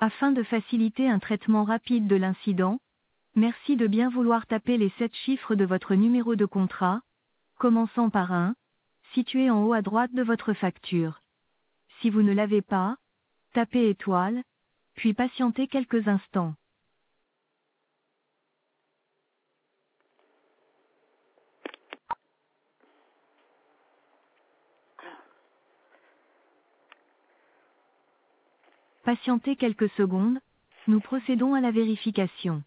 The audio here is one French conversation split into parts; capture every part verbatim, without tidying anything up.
Afin de faciliter un traitement rapide de l'incident, merci de bien vouloir taper les sept chiffres de votre numéro de contrat, commençant par un, situé en haut à droite de votre facture. Si vous ne l'avez pas, tapez étoile, puis patientez quelques instants. Patientez quelques secondes, nous procédons à la vérification.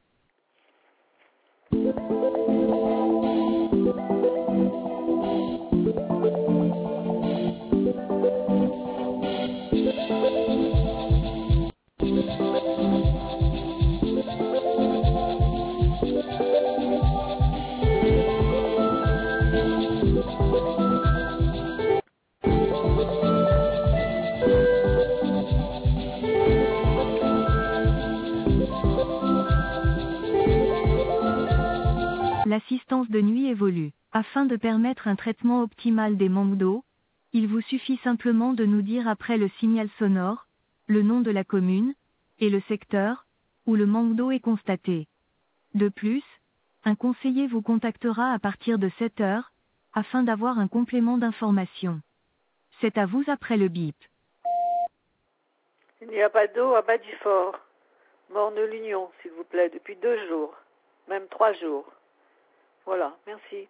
L'assistance de nuit évolue. Afin de permettre un traitement optimal des manques d'eau, il vous suffit simplement de nous dire après le signal sonore, le nom de la commune, et le secteur, où le manque d'eau est constaté. De plus, un conseiller vous contactera à partir de sept heures, afin d'avoir un complément d'information. C'est à vous après le bip. Il n'y a pas d'eau à bas du fort. Morne-l'Union, s'il vous plaît, depuis deux jours, même trois jours. Voilà, merci.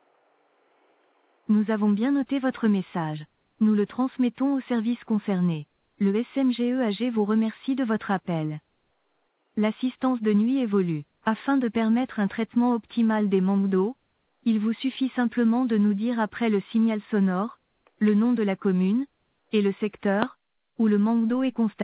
Nous avons bien noté votre message. Nous le transmettons au service concerné. Le S M G E A G vous remercie de votre appel. L'assistance de nuit évolue. Afin de permettre un traitement optimal des manques d'eau, il vous suffit simplement de nous dire après le signal sonore, le nom de la commune, et le secteur, où le manque d'eau est constaté.